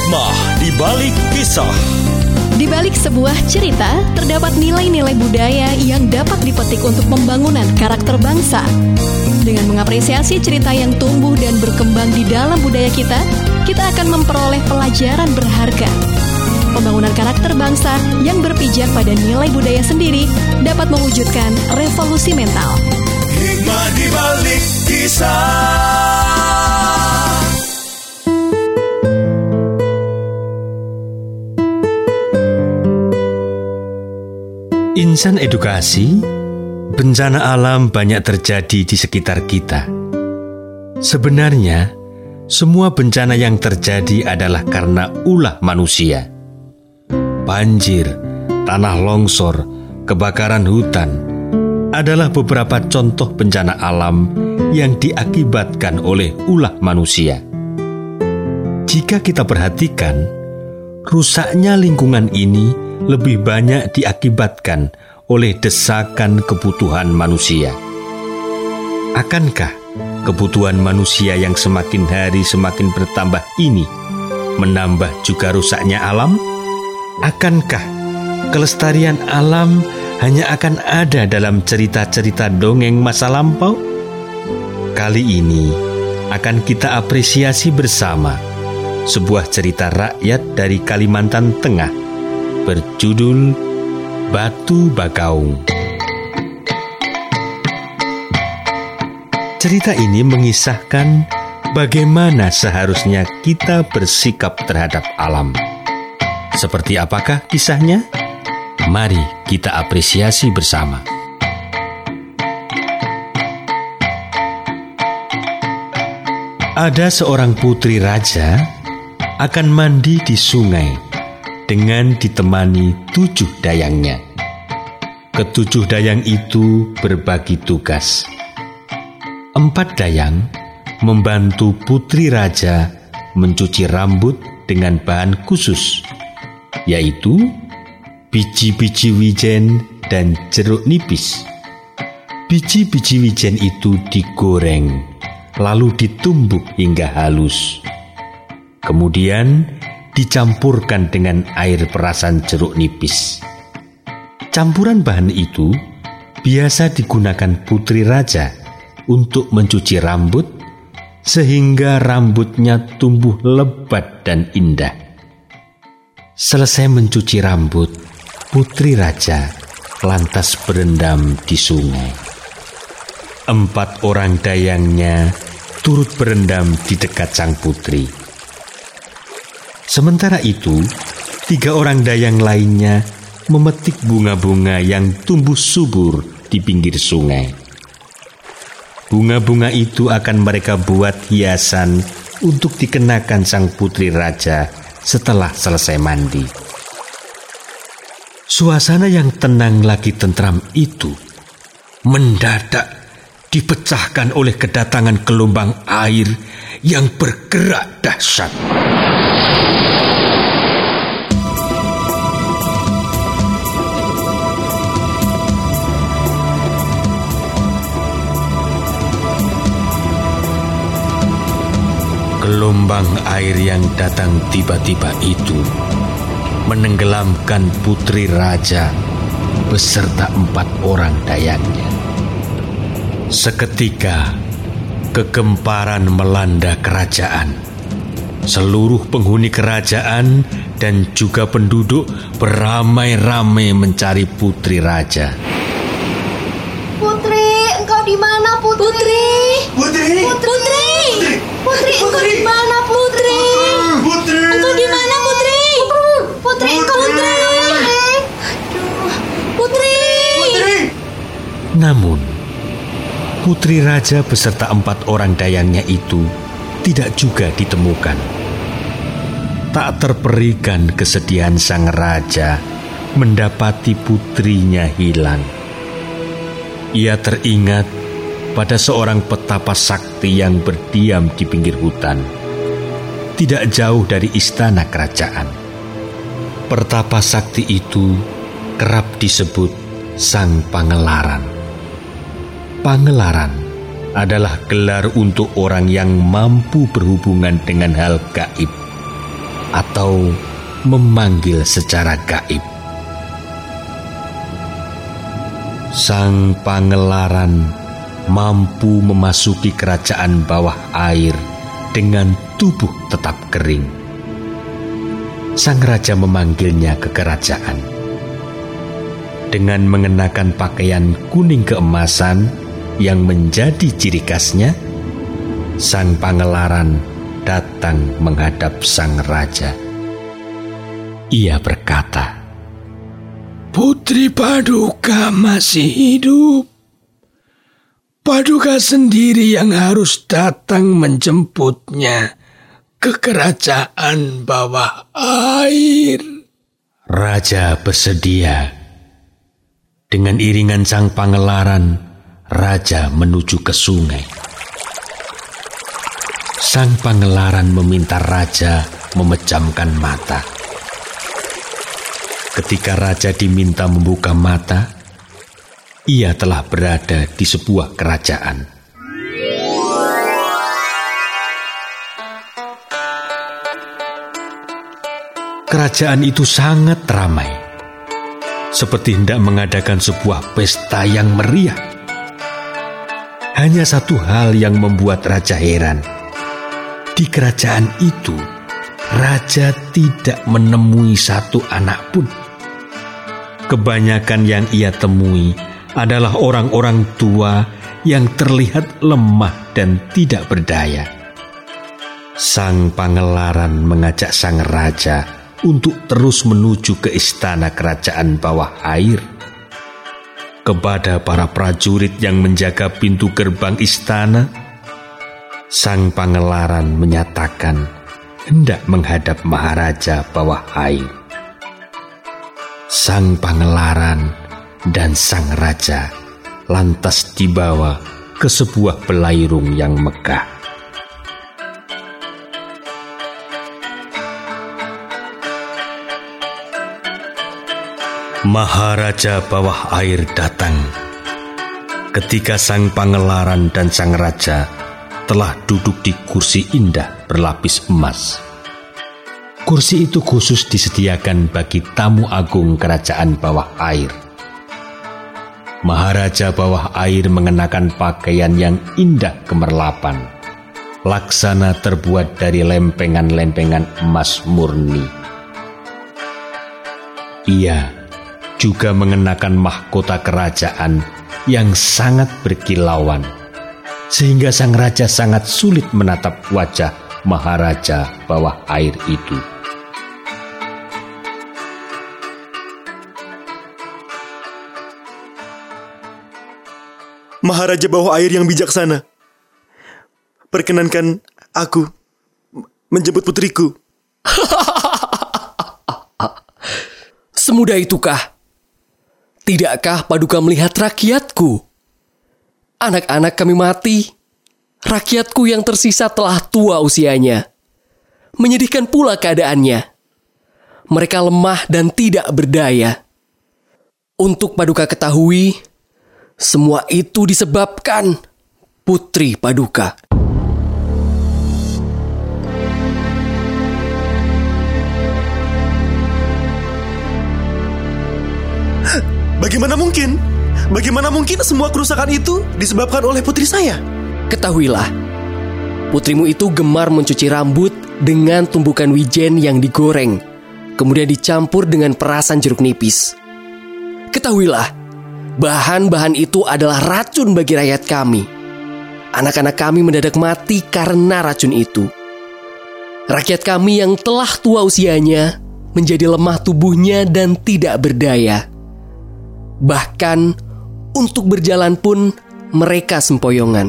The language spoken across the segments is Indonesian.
Hikmah di balik kisah. Di balik sebuah cerita, terdapat nilai-nilai budaya yang dapat dipetik untuk pembangunan karakter bangsa. Dengan mengapresiasi cerita yang tumbuh dan berkembang di dalam budaya kita akan memperoleh pelajaran berharga. Pembangunan karakter bangsa yang berpijak pada nilai budaya sendiri dapat mewujudkan revolusi mental. Hikmah di balik kisah. Insan edukasi, bencana alam banyak terjadi di sekitar kita. Sebenarnya, semua bencana yang terjadi adalah karena ulah manusia. Banjir, tanah longsor, kebakaran hutan adalah beberapa contoh bencana alam yang diakibatkan oleh ulah manusia. Jika kita perhatikan, rusaknya lingkungan ini lebih banyak diakibatkan oleh desakan kebutuhan manusia. Akankah kebutuhan manusia yang semakin hari semakin bertambah ini menambah juga rusaknya alam? Akankah kelestarian alam hanya akan ada dalam cerita-cerita dongeng masa lampau? Kali ini akan kita apresiasi bersama sebuah cerita rakyat dari Kalimantan Tengah berjudul Batu Bagaung. Cerita ini mengisahkan bagaimana seharusnya kita bersikap terhadap alam. Seperti apakah kisahnya? Mari kita apresiasi bersama. Ada seorang putri raja akan mandi di sungai dengan ditemani 7 dayangnya. Ke-7 dayang itu berbagi tugas. 4 dayang membantu putri raja mencuci rambut dengan bahan khusus, yaitu biji-biji wijen dan jeruk nipis. Biji-biji wijen itu digoreng, lalu ditumbuk hingga halus. Kemudian dicampurkan dengan air perasan jeruk nipis. Campuran bahan itu biasa digunakan putri raja untuk mencuci rambut sehingga rambutnya tumbuh lebat dan indah. Selesai mencuci rambut, putri raja lantas berendam di sungai. 4 orang dayangnya turut berendam di dekat sang putri. Sementara itu, 3 orang dayang lainnya memetik bunga-bunga yang tumbuh subur di pinggir sungai. Bunga-bunga itu akan mereka buat hiasan untuk dikenakan sang putri raja setelah selesai mandi. Suasana yang tenang lagi tentram itu mendadak dipecahkan oleh kedatangan gelombang air yang bergerak dahsyat. Gelombang air yang datang tiba-tiba itu menenggelamkan putri raja beserta 4 orang dayangnya. Seketika kegemparan melanda kerajaan. Seluruh penghuni kerajaan dan juga penduduk beramai-ramai mencari putri raja. Putri, engkau di mana, Putri? Putri, engkau di mana, Putri? Engkau di mana, Putri? Putri, engkau Aduh, Putri. Namun, putri raja beserta 4 orang dayangnya itu tidak juga ditemukan. Tak terperikan kesedihan sang raja mendapati putrinya hilang. Ia teringat pada seorang petapa sakti yang berdiam di pinggir hutan, tidak jauh dari istana kerajaan. Petapa sakti itu kerap disebut Sang Pangelaran. Pangelaran adalah gelar untuk orang yang mampu berhubungan dengan hal gaib atau memanggil secara gaib. Sang Pangelaran mampu memasuki kerajaan bawah air dengan tubuh tetap kering. Sang raja memanggilnya ke kerajaan. Dengan mengenakan pakaian kuning keemasan yang menjadi ciri khasnya, Sang Pangelaran datang menghadap sang raja. Ia berkata, "Putri Paduka masih hidup. Paduka sendiri yang harus datang menjemputnya ke kerajaan bawah air." Raja bersedia. Dengan iringan Sang Pangelaran, raja menuju ke sungai. Sang Pangelaran meminta raja memejamkan mata. Ketika raja diminta membuka mata, ia telah berada di sebuah kerajaan. Kerajaan itu sangat ramai, seperti hendak mengadakan sebuah pesta yang meriah. Hanya satu hal yang membuat raja heran. Di kerajaan itu, raja tidak menemui satu anak pun. Kebanyakan yang ia temui adalah orang-orang tua yang terlihat lemah dan tidak berdaya. Sang Pangelaran mengajak sang raja untuk terus menuju ke istana kerajaan bawah air. Kepada para prajurit yang menjaga pintu gerbang istana, Sang Pangelaran menyatakan hendak menghadap Maharaja bawah air. Sang Pangelaran dan sang raja lantas dibawa ke sebuah belairung yang megah. Maharaja bawah air datang ketika Sang Pangelaran dan sang raja telah duduk di kursi indah berlapis emas. Kursi itu khusus disediakan bagi tamu agung kerajaan bawah air. Maharaja bawah air mengenakan pakaian yang indah kemerlapan, laksana terbuat dari lempengan-lempengan emas murni. Ia juga mengenakan mahkota kerajaan yang sangat berkilauan, sehingga sang raja sangat sulit menatap wajah Maharaja bawah air itu. Maharaja bawah air yang bijaksana, perkenankan aku menjemput putriku. Semudah itukah? Tidakkah Paduka melihat rakyatku? Anak-anak kami mati. Rakyatku yang tersisa telah tua usianya. Menyedihkan pula keadaannya. Mereka lemah dan tidak berdaya. Untuk Paduka ketahui, semua itu disebabkan Putri Paduka. Bagaimana mungkin? Bagaimana mungkin semua kerusakan itu disebabkan oleh putri saya? Ketahuilah, putrimu itu gemar mencuci rambut dengan tumbukan wijen yang digoreng, kemudian dicampur dengan perasan jeruk nipis. Ketahuilah, bahan-bahan itu adalah racun bagi rakyat kami. Anak-anak kami mendadak mati karena racun itu. Rakyat kami yang telah tua usianya menjadi lemah tubuhnya dan tidak berdaya. Bahkan untuk berjalan pun mereka sempoyongan.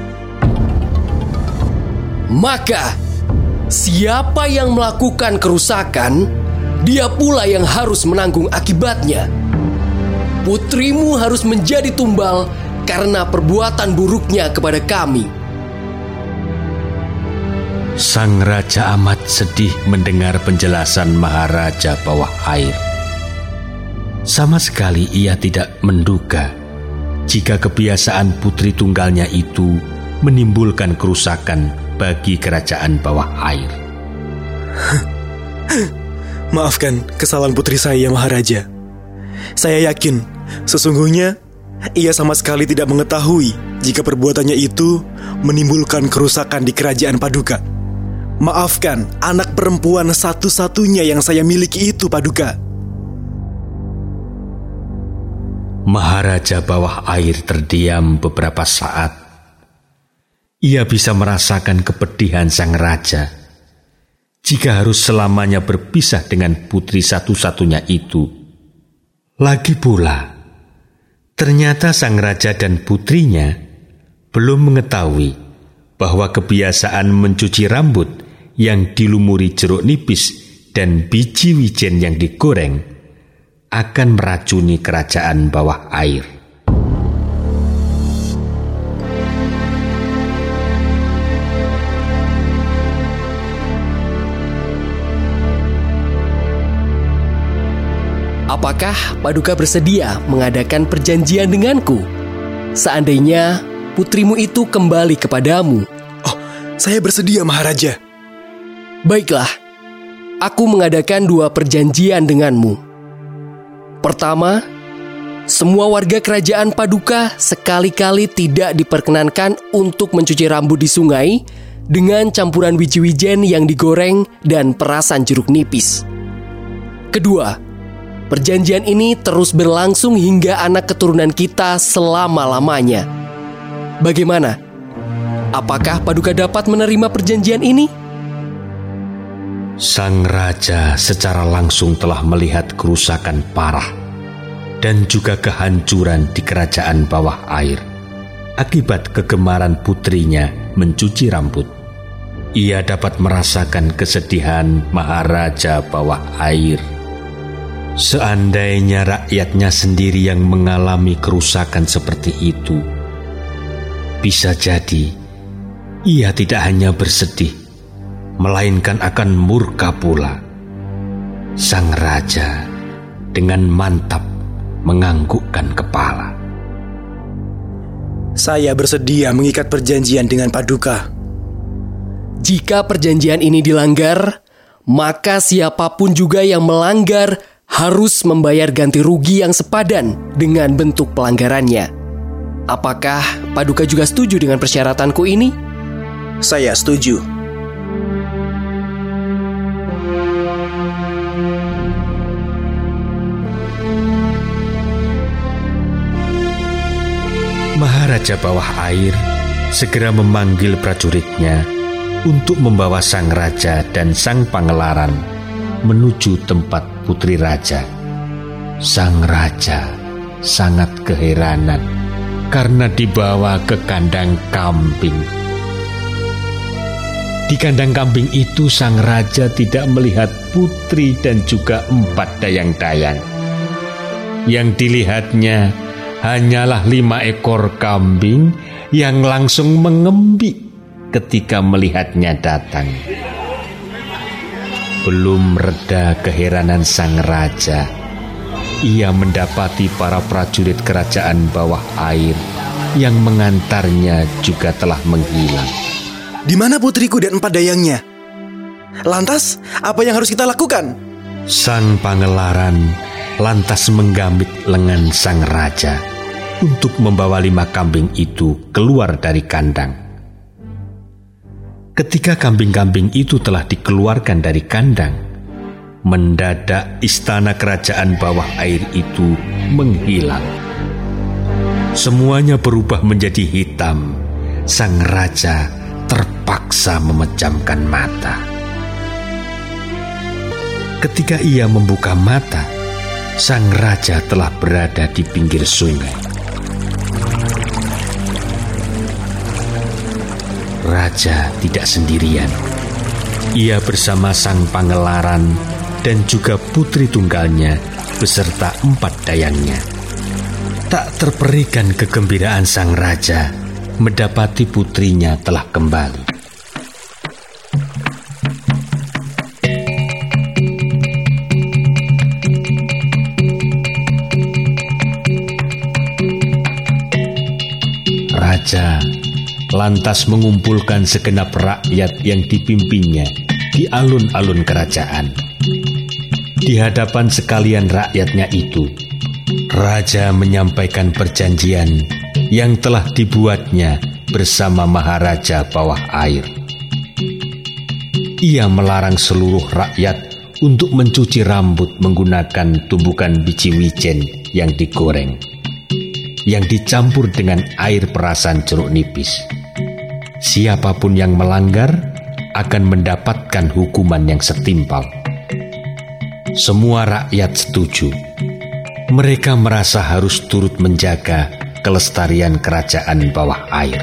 Maka siapa yang melakukan kerusakan, dia pula yang harus menanggung akibatnya. Putrimu harus menjadi tumbal karena perbuatan buruknya kepada kami. Sang raja amat sedih mendengar penjelasan Maharaja bawah air. Sama sekali ia tidak menduga jika kebiasaan putri tunggalnya itu menimbulkan kerusakan bagi kerajaan bawah air. Maafkan kesalahan putri saya, Maharaja. Saya yakin sesungguhnya ia sama sekali tidak mengetahui jika perbuatannya itu menimbulkan kerusakan di kerajaan Paduka. Maafkan anak perempuan satu-satunya yang saya miliki itu, Paduka. Maharaja Bawah Air terdiam beberapa saat. Ia bisa merasakan kepedihan sang raja jika harus selamanya berpisah dengan putri satu-satunya itu. Lagi pula, ternyata sang raja dan putrinya belum mengetahui bahwa kebiasaan mencuci rambut yang dilumuri jeruk nipis dan biji wijen yang digoreng akan meracuni kerajaan bawah air. Apakah Paduka bersedia mengadakan perjanjian denganku? Seandainya putrimu itu kembali kepadamu. Oh, saya bersedia, Maharaja. Baiklah, aku mengadakan 2 perjanjian denganmu. Pertama, semua warga kerajaan Paduka sekali-kali tidak diperkenankan untuk mencuci rambut di sungai dengan campuran biji wijen yang digoreng dan perasan jeruk nipis. Kedua, perjanjian ini terus berlangsung hingga anak keturunan kita selama-lamanya. Bagaimana? Apakah Paduka dapat menerima perjanjian ini? Sang raja secara langsung telah melihat kerusakan parah dan juga kehancuran di kerajaan bawah air akibat kegemaran putrinya mencuci rambut. Ia dapat merasakan kesedihan Maharaja Bawah Air. Seandainya rakyatnya sendiri yang mengalami kerusakan seperti itu, bisa jadi ia tidak hanya bersedih, melainkan akan murka pula. Sang raja dengan mantap menganggukkan kepala. Saya bersedia mengikat perjanjian dengan Paduka. Jika perjanjian ini dilanggar, maka siapapun juga yang melanggar harus membayar ganti rugi yang sepadan dengan bentuk pelanggarannya. Apakah Paduka juga setuju dengan persyaratanku ini? Saya setuju. Maharaja Bawah Air segera memanggil prajuritnya untuk membawa sang raja dan sang pangelaran menuju tempat putri raja. Sang raja sangat keheranan karena dibawa ke kandang kambing. Di kandang kambing itu sang raja tidak melihat putri dan juga 4 dayang-dayang. Yang dilihatnya hanyalah 5 ekor kambing yang langsung mengembik ketika melihatnya datang. Belum reda keheranan sang raja, ia mendapati para prajurit kerajaan bawah air yang mengantarnya juga telah menghilang. Di mana putriku dan 4 dayangnya? Lantas, apa yang harus kita lakukan? Sang pangelaran lantas menggamit lengan sang raja untuk membawa 5 kambing itu keluar dari kandang. Ketika kambing-kambing itu telah dikeluarkan dari kandang, mendadak istana kerajaan bawah air itu menghilang. Semuanya berubah menjadi hitam. Sang raja terpaksa memejamkan mata. Ketika ia membuka mata, sang raja telah berada di pinggir sungai. Raja tidak sendirian. Ia bersama sang pangelaran dan juga putri tunggalnya beserta 4 dayangnya. Tak terperikan kegembiraan sang raja mendapati putrinya telah kembali. Raja lantas mengumpulkan segenap rakyat yang dipimpinnya di alun-alun kerajaan. Di hadapan sekalian rakyatnya itu, Raja menyampaikan perjanjian yang telah dibuatnya bersama Maharaja Bawah Air. Ia melarang seluruh rakyat untuk mencuci rambut menggunakan tumbukan biji wijen yang digoreng, yang dicampur dengan air perasan jeruk nipis. Siapapun yang melanggar akan mendapatkan hukuman yang setimpal. Semua rakyat setuju. Mereka merasa harus turut menjaga kelestarian kerajaan bawah air.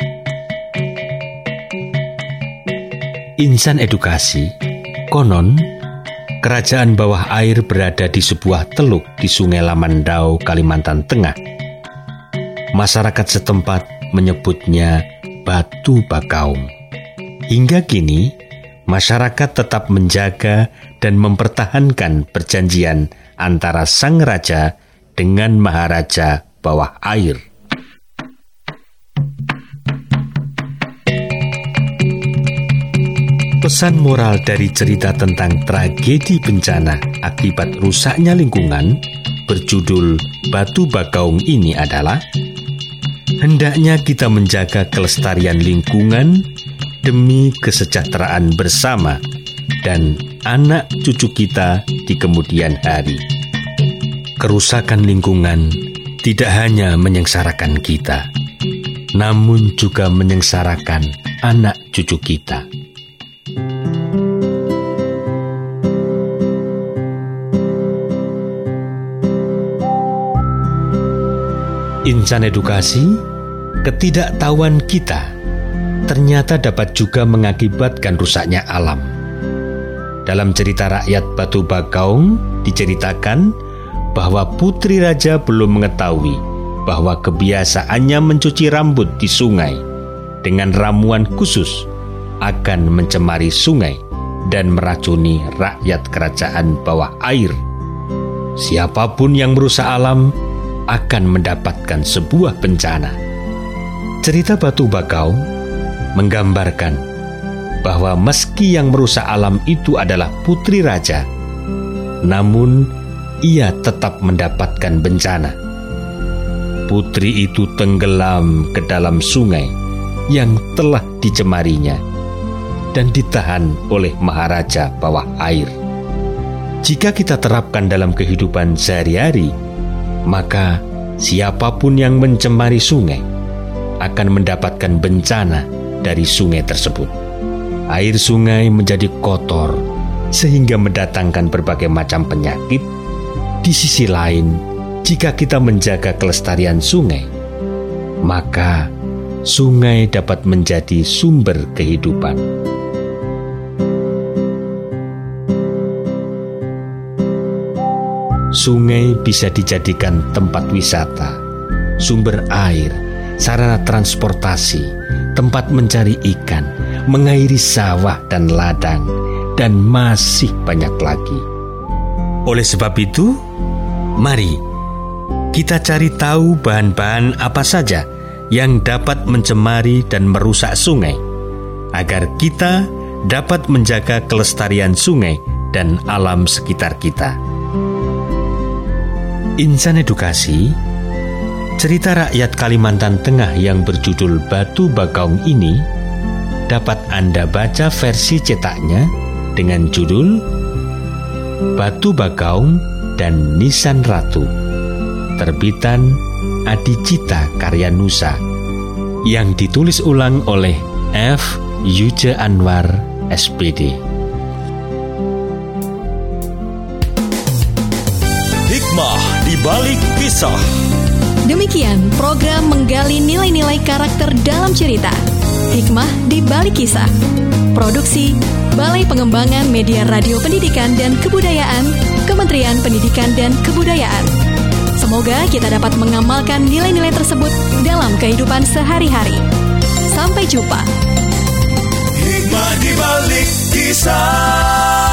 Insan edukasi, konon kerajaan bawah air berada di sebuah teluk di Sungai Lamandau, Kalimantan Tengah. Masyarakat setempat menyebutnya Batu Bakaung. Hingga kini, masyarakat tetap menjaga dan mempertahankan perjanjian antara sang raja dengan Maharaja Bawah Air. Pesan moral dari cerita tentang tragedi bencana akibat rusaknya lingkungan berjudul Batu Bakaung ini adalah: hendaknya kita menjaga kelestarian lingkungan demi kesejahteraan bersama dan anak cucu kita di kemudian hari. Kerusakan lingkungan tidak hanya menyengsarakan kita, namun juga menyengsarakan anak cucu kita. Insan edukasi, ketidaktahuan kita ternyata dapat juga mengakibatkan rusaknya alam. Dalam cerita rakyat Batu Bakaung diceritakan bahwa putri raja belum mengetahui bahwa kebiasaannya mencuci rambut di sungai dengan ramuan khusus akan mencemari sungai dan meracuni rakyat kerajaan bawah air. Siapapun yang merusak alam akan mendapatkan sebuah bencana. Cerita Batu Bakaung menggambarkan bahwa meski yang merusak alam itu adalah putri raja, namun ia tetap mendapatkan bencana. Putri itu tenggelam ke dalam sungai yang telah dicemarinya dan ditahan oleh Maharaja Bawah Air. Jika kita terapkan dalam kehidupan sehari-hari, maka siapapun yang mencemari sungai akan mendapatkan bencana dari sungai tersebut. Air sungai menjadi kotor sehingga mendatangkan berbagai macam penyakit. Di sisi lain, jika kita menjaga kelestarian sungai, maka sungai dapat menjadi sumber kehidupan. Sungai bisa dijadikan tempat wisata, sumber air, sarana transportasi, tempat mencari ikan, mengairi sawah dan ladang, dan masih banyak lagi. Oleh sebab itu, mari kita cari tahu bahan-bahan apa saja yang dapat mencemari dan merusak sungai, agar kita dapat menjaga kelestarian sungai dan alam sekitar kita. Insan edukasi, cerita rakyat Kalimantan Tengah yang berjudul Batu Bakaung ini dapat Anda baca versi cetaknya dengan judul Batu Bakaung dan Nisan Ratu, terbitan Adicita Karya Nusa, yang ditulis ulang oleh F. Yuje Anwar, SPD. Hikmah di balik kisah. Demikian program menggali nilai-nilai karakter dalam cerita. Hikmah di balik kisah. Produksi Balai Pengembangan Media Radio Pendidikan dan Kebudayaan, Kementerian Pendidikan dan Kebudayaan. Semoga kita dapat mengamalkan nilai-nilai tersebut dalam kehidupan sehari-hari. Sampai jumpa. Hikmah di balik kisah.